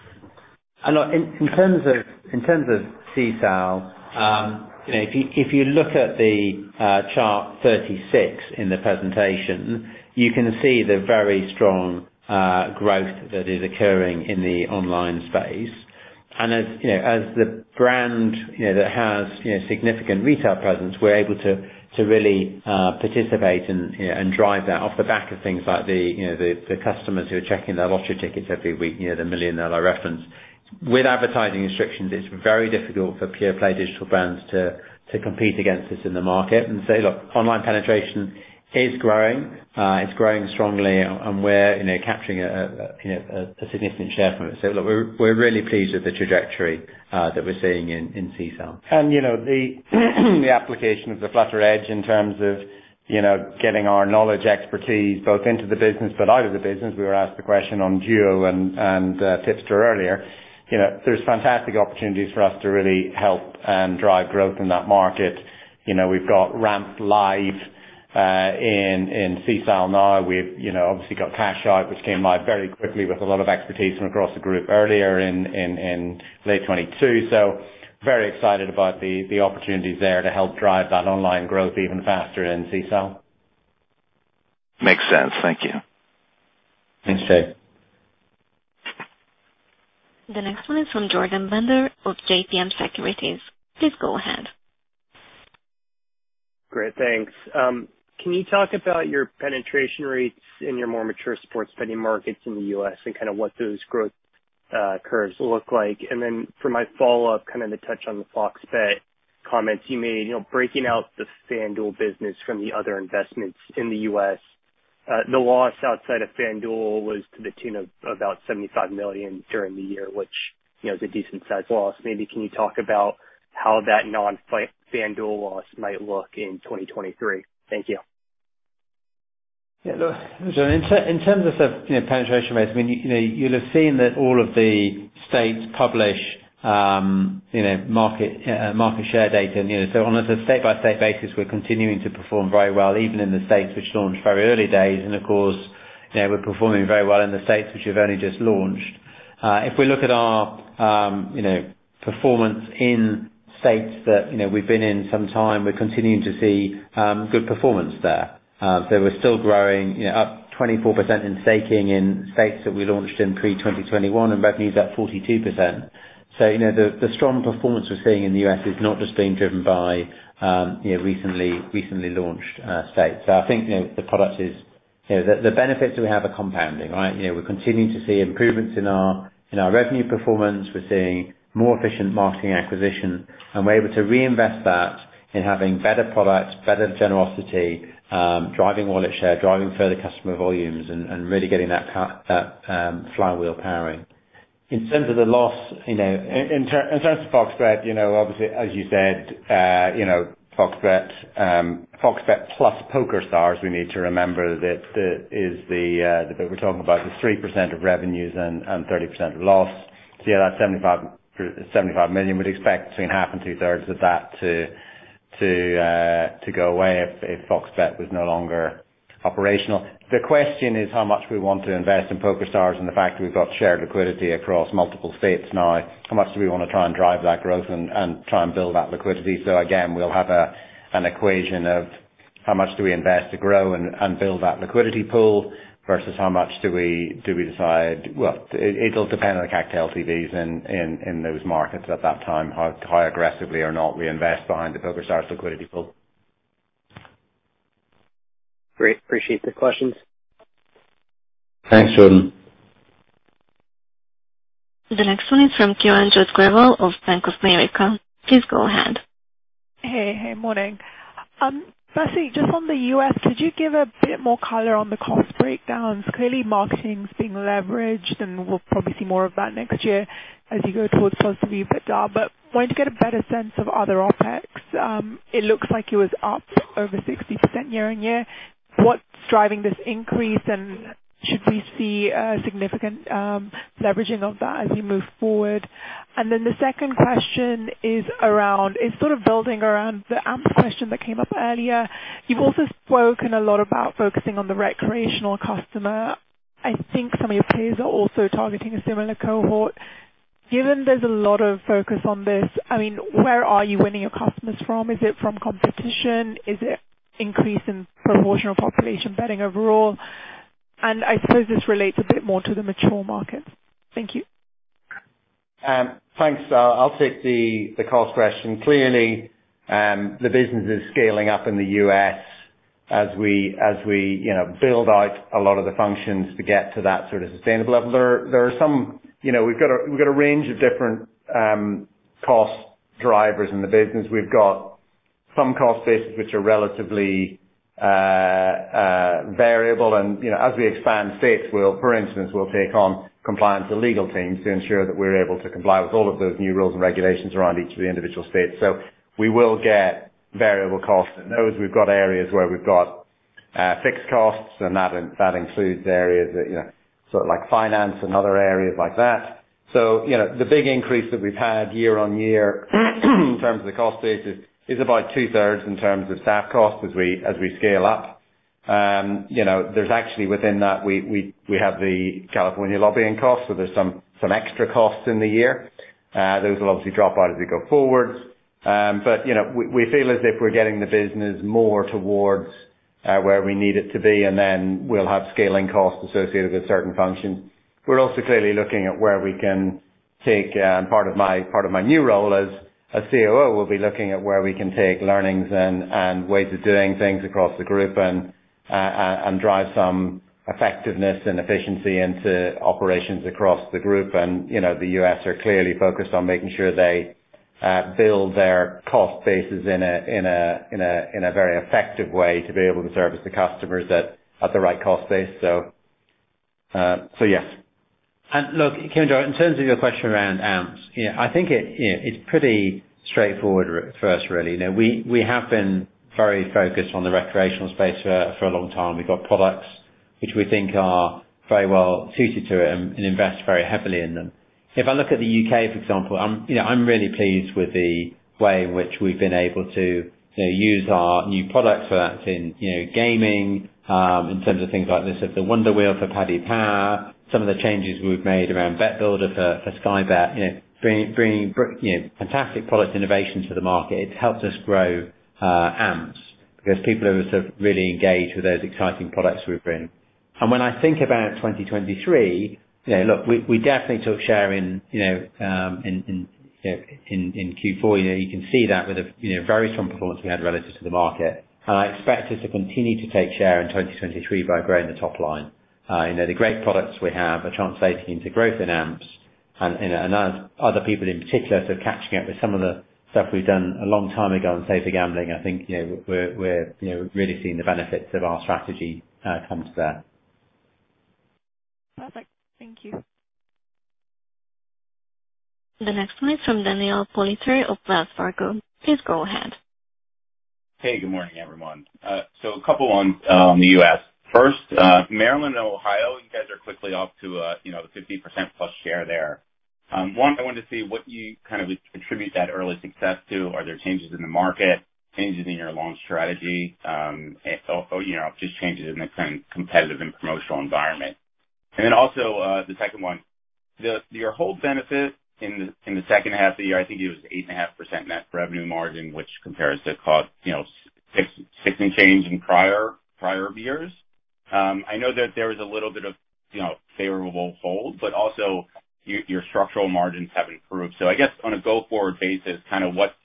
And look, in, in terms of in terms of C S A L, um, you know, if you if you look at the uh, chart thirty-six in the presentation, you can see the very strong uh, growth that is occurring in the online space. And as you know, as the brand you know that has you know significant retail presence, we're able to to really uh, participate and you know, and drive that off the back of things like the you know the, the customers who are checking their lottery tickets every week, you know the million that I referenced. With advertising restrictions, it's very difficult for pure play digital brands to, to compete against us in the market. And so, look, online penetration is growing. Uh, it's growing strongly, and we're you know capturing a, a you know a, a significant share from it. So, look, we're we're really pleased with the trajectory uh, that we're seeing in in C S A L. And you know the the application of the Flutter Edge in terms of you know getting our knowledge expertise both into the business but out of the business. We were asked the question on Duo and and uh, Tipster earlier. You know, there's fantastic opportunities for us to really help and drive growth in that market. You know, we've got Ramp live uh, in in C S A L now. We've you know obviously got Cash Out, which came live very quickly with a lot of expertise from across the group earlier in in, in late twenty-two. So very excited about the the opportunities there to help drive that online growth even faster in C S A L. Makes sense. Thank you. Thanks, Jay. The next one is from Jordan Bender of J P M Securities. Please go ahead. Great, thanks. Um, can you talk about your penetration rates in your more mature sports betting markets in the U S and kind of what those growth uh, curves look like? And then for my follow-up, kind of to touch on the Fox Bet comments you made, you know, breaking out the FanDuel business from the other investments in the U S, Uh, the loss outside of FanDuel was to the tune of about seventy-five million dollars during the year, which, you know, is a decent sized loss. Maybe can you talk about how that non-FanDuel loss might look in twenty twenty-three? Thank you. Yeah, look, John, in, ter- in terms of the you know, penetration rates, I mean, you, you know, you'll have seen that all of the states publish Um, you know, market uh, market share data, and you know, so on a state-by-state basis, we're continuing to perform very well, even in the states which launched very early days, and of course, you know, we're performing very well in the states which have only just launched. Uh, if we look at our, um, you know, performance in states that you know we've been in some time, we're continuing to see um, good performance there. Uh, so we're still growing, you know, up twenty-four percent in staking in states that we launched in pre twenty twenty-one, and revenues up forty-two percent. So, you know, the, the strong performance we're seeing in the U S is not just being driven by, um, you know, recently, recently launched, uh, states. So I think, you know, the product is, you know, the, the benefits that we have are compounding, right? You know, we're continuing to see improvements in our, in our revenue performance. We're seeing more efficient marketing acquisition, and we're able to reinvest that in having better products, better generosity, um, driving wallet share, driving further customer volumes, and, and really getting that, that, um, flywheel powering. In terms of the loss, you know, in, in, ter- in terms of Fox Bet, you know, obviously, as you said, uh, you know, Fox Bet, um, Fox Bet plus PokerStars, we need to remember that the, is the, uh, the bit we're talking about is three percent of revenues and, and thirty percent of loss. So yeah, that's seventy-five million. We'd expect between half and two thirds of that to, to, uh, to go away if, if Fox Bet was no longer operational. The question is how much we want to invest in PokerStars, and the fact that we've got shared liquidity across multiple states now. How much do we want to try and drive that growth and, and try and build that liquidity? So again, we'll have a an equation of how much do we invest to grow and, and build that liquidity pool versus how much do we do we decide. Well, it, it'll depend on the C A C to L T Vs in, in, in those markets at that time, how, how aggressively or not we invest behind the PokerStars liquidity pool. Great. Appreciate the questions. Thanks, Jordan. The next one is from Kiranjot Grewal of Bank of America. Please go ahead. Hey, hey, morning. Um, Firstly, just on the U S, could you give a bit more color on the cost breakdowns? Clearly, marketing's being leveraged, and we'll probably see more of that next year as you go towards positive EBITDA. But wanting to get a better sense of other OpEx, um, it looks like it was up over sixty percent year-on-year. What's driving this increase, and should we see a significant um, leveraging of that as we move forward? And then the second question is around, is sort of building around the A M P question that came up earlier. You've also spoken a lot about focusing on the recreational customer. I think some of your peers are also targeting a similar cohort. Given there's a lot of focus on this, I mean, where are you winning your customers from? Is it from competition? Is it increase in proportional population betting overall? And I suppose this relates a bit more to the mature markets. Thank you. Um, thanks. Uh, I'll take the, the cost question. Clearly, um, the business is scaling up in the U S as we as we you know build out a lot of the functions to get to that sort of sustainable level. There there are some you know we've got a we've got a range of different um, cost drivers in the business. We've got some cost bases which are relatively uh, uh, variable, and you know as we expand states, we'll for instance we'll take on compliance and legal teams to ensure that we're able to comply with all of those new rules and regulations around each of the individual states. So we will get variable costs in those. We've got areas where we've got uh, fixed costs, and that that includes areas that, you know, sort of like finance and other areas like that. So, you know, the big increase that we've had year on year in terms of the cost base is, is about two thirds in terms of staff costs as we as we scale up. Um, you know, there's actually within that we, we, we have the California lobbying costs, so there's some, some extra costs in the year. Uh, those will obviously drop out as we go forwards. Um, but, you know, we, we feel as if we're getting the business more towards uh, where we need it to be, and then we'll have scaling costs associated with certain functions. We're also clearly looking at where we can take, um, part of my, part of my new role as, as C O O, we'll be looking at where we can take learnings and, and ways of doing things across the group and, Uh, and drive some effectiveness and efficiency into operations across the group. And, you know, the U S are clearly focused on making sure they uh, build their cost bases in a in a in a in a very effective way to be able to service the customers at at the right cost base. So, uh, so yes. And look, Kiranjot, in terms of your question around A M Ps, you know, I think it you know, it's pretty straightforward for us, really. You know, we we have been very focused on the recreational space for, for a long time. We've got products which we think are very well suited to it and, and invest very heavily in them. If I look at the U K, for example, I'm, you know, I'm really pleased with the way in which we've been able to, you know, use our new products, so that's in, you know, gaming, um, in terms of things like this, of the Wonder Wheel for Paddy Power, some of the changes we've made around Bet Builder for, for Sky Bet, you know, bringing, bringing, you know, fantastic product innovation to the market. It's helped us grow Uh, A M Ps, because people are sort of really engaged with those exciting products we bring. And when I think about twenty twenty-three, you know, look, we, we definitely took share in, you know, um, in, in, you know, in, in Q four. You know, you can see that with a, you know, very strong performance we had relative to the market. And I expect us to continue to take share in twenty twenty-three by growing the top line. Uh, you know, the great products we have are translating into growth in A M Ps, and, you know, and as other people in particular sort of catching up with some of the stuff we've done a long time ago on safer gambling. I think, you know, we're, we're you know, really seeing the benefits of our strategy uh, come to bear. Perfect. Thank you. The next one is from Daniel Politzer of Wells Fargo. Please go ahead. Hey, good morning, everyone. Uh, so a couple ones uh, on the U S. First, uh, Maryland and Ohio, you guys are quickly off to, uh, you know, the fifty percent plus share there. Um, one, I wanted to see what you kind of attribute that early success to. Are there changes in the market, changes in your launch strategy, um, and, or, or, you know, just changes in the kind of competitive and promotional environment? And then also, uh, the second one, the, your hold benefit in the, in the second half of the year, I think it was eight point five percent net revenue margin, which compares to cost, you know, six, six and change in prior, prior years. Um, I know that there was a little bit of, you know, favorable hold, but also your structural margins have improved. So I guess on a go-forward basis, kind of what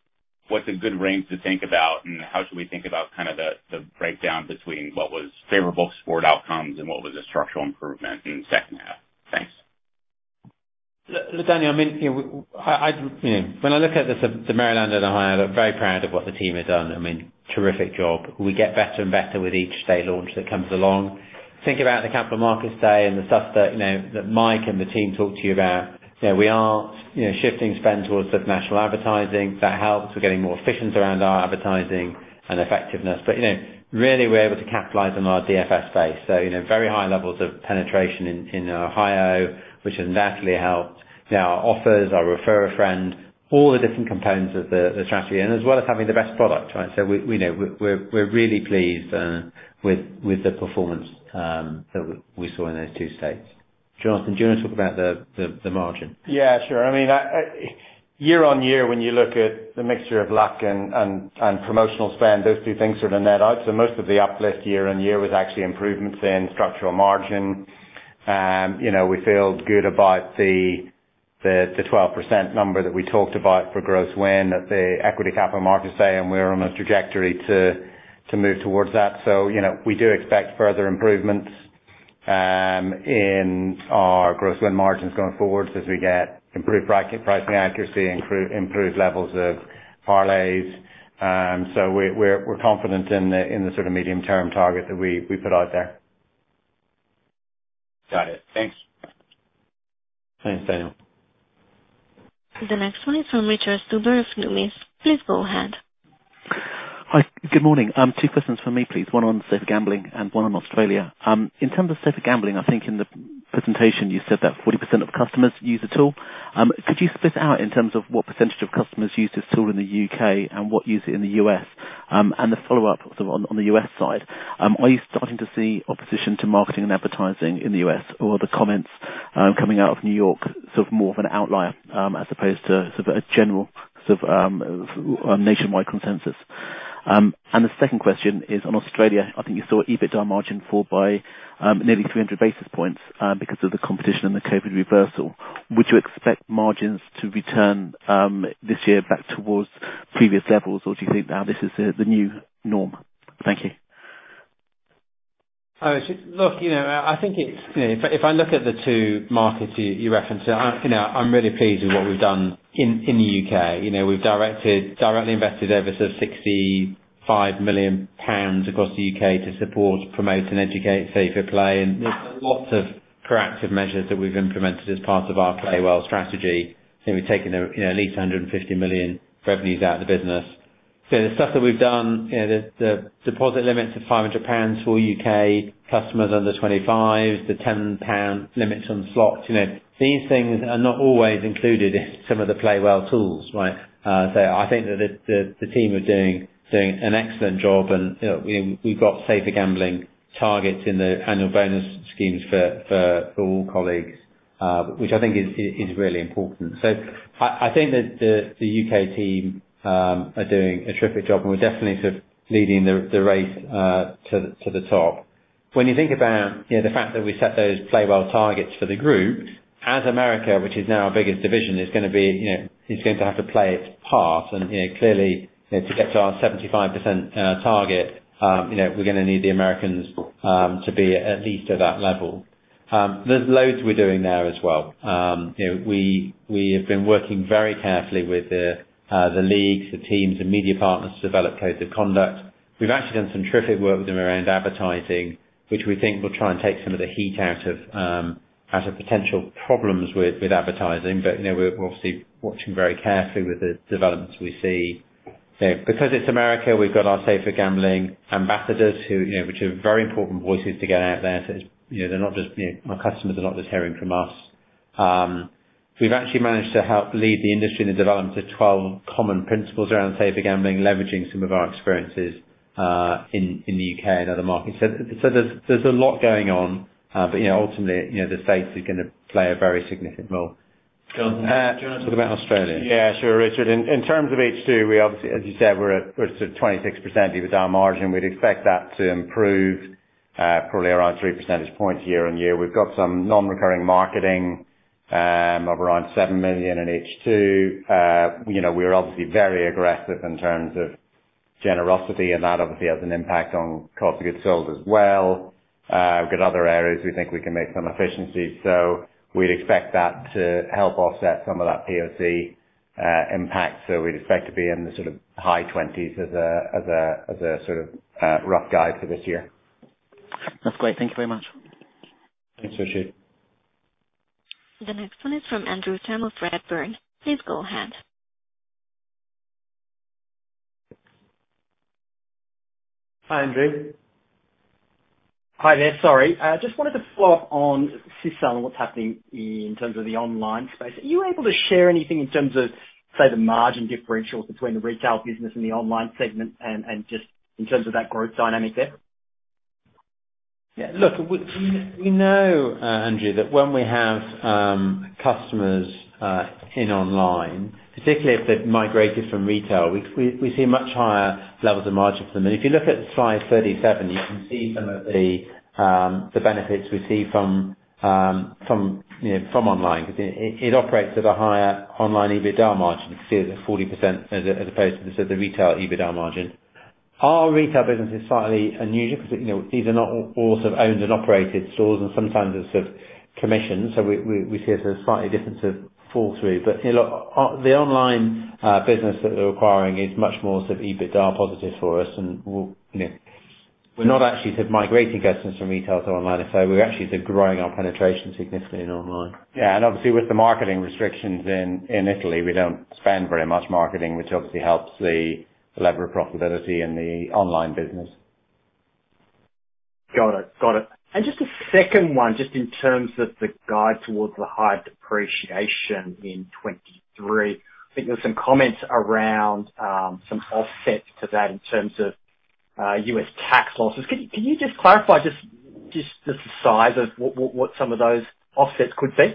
what's a good range to think about, and how should we think about kind of the, the breakdown between what was favorable sport outcomes and what was a structural improvement in the second half? Thanks. Look, Daniel, I mean, you know, I, I, you know, when I look at the, the Maryland and Ohio, I'm very proud of what the team has done. I mean, terrific job. We get better and better with each state launch that comes along. Think about the Capital Markets Day and the stuff that, you know, that Mike and the team talked to you about. You know, we are, you know, shifting spend towards the national advertising. That helps. We're getting more efficient around our advertising and effectiveness. But, you know, really we're able to capitalize on our D F S base. So, you know, very high levels of penetration in, in Ohio, which has undoubtedly helped. You know, our offers, our refer a friend, all the different components of the, the strategy, and as well as having the best product, right? So we, we know we're we're really pleased uh, with with the performance um, that we saw in those two states. Jonathan, do you want to talk about the, the, the margin? Yeah, sure. I mean, I, I, year on year, when you look at the mixture of luck and, and, and promotional spend, those two things sort of net out. So most of the uplift year on year was actually improvements in structural margin. Um, you know, we feel good about the the, the twelve percent number that we talked about for gross win at the Equity Capital Markets Day, and we're on a trajectory to to move towards that. So, you know, we do expect further improvements um, in our gross win margins going forward as we get improved pricing accuracy, improved, improved levels of parlays. Um, so we, we're we're confident in the in the sort of medium term target that we we put out there. Got it. Thanks. Thanks, Daniel. The next one is from Richard Stuber of Numis. Please go ahead. Hi, good morning. Um, two questions from me, please. One on safer gambling and one on Australia. Um, in terms of safer gambling, I think in the presentation you said that forty percent of customers use the tool. Um, could you split out in terms of what percentage of customers use this tool in the U K and what use it in the U S? Um, and the follow-up sort of on, on the U S side, um, are you starting to see opposition to marketing and advertising in the U S, or are the comments um, coming out of New York sort of more of an outlier um, as opposed to sort of a general sort of um, um, nationwide consensus? Um, and the second question is on Australia. I think you saw EBITDA margin fall by um, nearly three hundred basis points uh, because of the competition and the COVID reversal. Would you expect margins to return um, this year back towards previous levels, or do you think now this is the, the new norm? Thank you. Oh, look, you know, I think it's, you know, if, if I look at the two markets you, you referenced, I, you know, I'm really pleased with what we've done in, in the U K. You know, we've directed, directly invested over sort of sixty-five million pounds across the U K to support, promote and educate safer play, and there's lots of proactive measures that we've implemented as part of our Play Well strategy. I think we've taken, you know, at least one hundred fifty million revenues out of the business. So the stuff that we've done, you know, the, the deposit limits of five hundred pounds for U K customers under twenty-five, the ten pound limits on slots, you know, these things are not always included in some of the Play Well tools, right? Uh, so I think that the, the, the team are doing doing an excellent job, and you know, we, we've got safer gambling targets in the annual bonus schemes for, for, for all colleagues, uh, which I think is, is really important. So I, I think that the, the U K team Um, are doing a terrific job, and we're definitely sort of leading the, the race uh, to, the, to the top. When you think about, you know, the fact that we set those Play Well targets for the group, as America, which is now our biggest division, is going to be, you know, is going to have to play its part, and you know, clearly, you know, to get to our seventy-five percent uh, target, um, you know, we're going to need the Americans um, to be at least at that level. Um, there's loads we're doing there as well. Um, you know, we we have been working very carefully with the Uh, the leagues, the teams and media partners to develop codes of conduct. We've actually done some terrific work with them around advertising, which we think will try and take some of the heat out of um, out of potential problems with, with advertising. But you know, we're obviously watching very carefully with the developments we see. You know, because it's America, we've got our safer gambling ambassadors, who you know, which are very important voices to get out there. So it's, you know, they're not just, you know, our customers are not just hearing from us. Um, We've actually managed to help lead the industry in the development of twelve common principles around safer gambling, leveraging some of our experiences uh, in in the U K and other markets. So, so there's there's a lot going on, uh, but you know, ultimately, you know, the States is going to play a very significant role. John, uh, do you want to talk about Australia? Yeah, sure, Richard. In, in terms of H two, we obviously, as you said, we're at we're at twenty-six percent EBITDA margin. We'd expect that to improve uh, probably around three percentage points year on year. We've got some non-recurring marketing um, of around seven million in H two. Uh, you know, we're obviously very aggressive in terms of generosity, and that obviously has an impact on cost of goods sold as well. Uh, we've got other areas we think we can make some efficiencies, so we'd expect that to help offset some of that P O C uh, impact. So we'd expect to be in the sort of high twenties as a as a as a sort of uh, rough guide for this year. That's great. Thank you very much. Thanks, Richard. The next one is from Andrew Tam of Redburn. Please go ahead. Hi, Andrew. Hi there. Sorry. I uh, just wanted to follow up on Sisal and what's happening in terms of the online space. Are you able to share anything in terms of, say, the margin differentials between the retail business and the online segment, and, and just in terms of that growth dynamic there? Yeah, look, we, we know, uh, Andrew, that when we have um, customers uh, in online, particularly if they've migrated from retail, we, we, we see much higher levels of margin for them. And if you look at slide thirty-seven, you can see some of the um, the benefits we see from um, from you know, from online, because it, it operates at a higher online EBITDA margin. You can see it's at forty percent as, as opposed to the, the retail EBITDA margin. Our retail business is slightly unusual because, you know, these are not all sort of owned and operated stores, and sometimes it's sort of commissioned, so we, we, we see it as a slightly different sort of fall through. But, you know, the online uh, business that we're acquiring is much more sort of EBITDA positive for us, and we'll, you know, we're not actually sort of migrating customers from retail to online, so we're actually sort of growing our penetration significantly in online. Yeah, and obviously with the marketing restrictions in, in Italy, we don't spend very much marketing, which obviously helps the level of profitability in the online business. Got it. Got it. And just a second one, just in terms of the guide towards the higher depreciation in twenty-three. I think there were some comments around um, some offsets to that in terms of uh, U S tax losses. Can you, can you just clarify just just the size of what, what, what some of those offsets could be?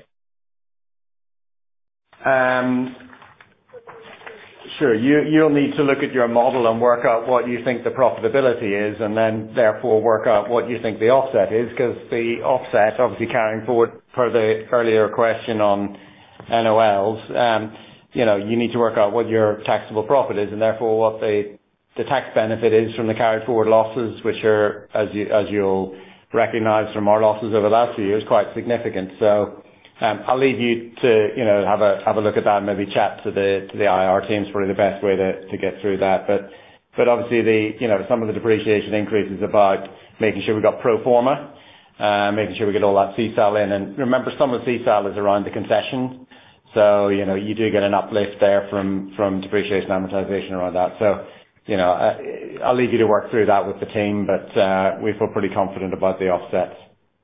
Um, Sure. You, you'll need to look at your model and work out what you think the profitability is, and then therefore work out what you think the offset is, because the offset, obviously carrying forward per the earlier question on N O Ls, um, you know, you need to work out what your taxable profit is, and therefore what the, the tax benefit is from the carried forward losses, which are, as you, as you'll recognize from our losses over the last few years, quite significant. So, Um, I'll leave you to, you know, have a have a look at that and maybe chat to the to the I R teams. Probably the best way to, to get through that. But but obviously the you know some of the depreciation increase is about making sure we've got pro forma, uh, making sure we get all that C S A L in. And remember, some of the C S A L is around the concession, so you know you do get an uplift there from from depreciation amortization around that. So you know I, I'll leave you to work through that with the team, but uh, we feel pretty confident about the offsets.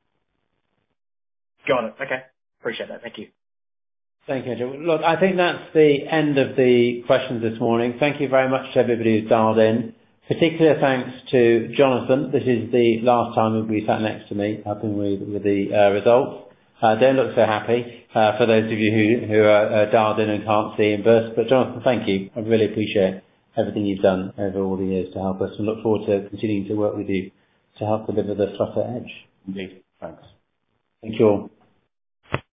Got it. Okay. Appreciate that. Thank you. Thank you, Andrew. Look, I think that's the end of the questions this morning. Thank you very much to everybody who's dialed in. Particular thanks to Jonathan. This is the last time he'll be sat next to me helping with, with the uh, results. Uh, don't look so happy uh, for those of you who, who are uh, dialed in and can't see in burst. But Jonathan, thank you. I really appreciate everything you've done over all the years to help us, and look forward to continuing to work with you to help deliver the Flutter Edge. Indeed. Thanks. Thank you all.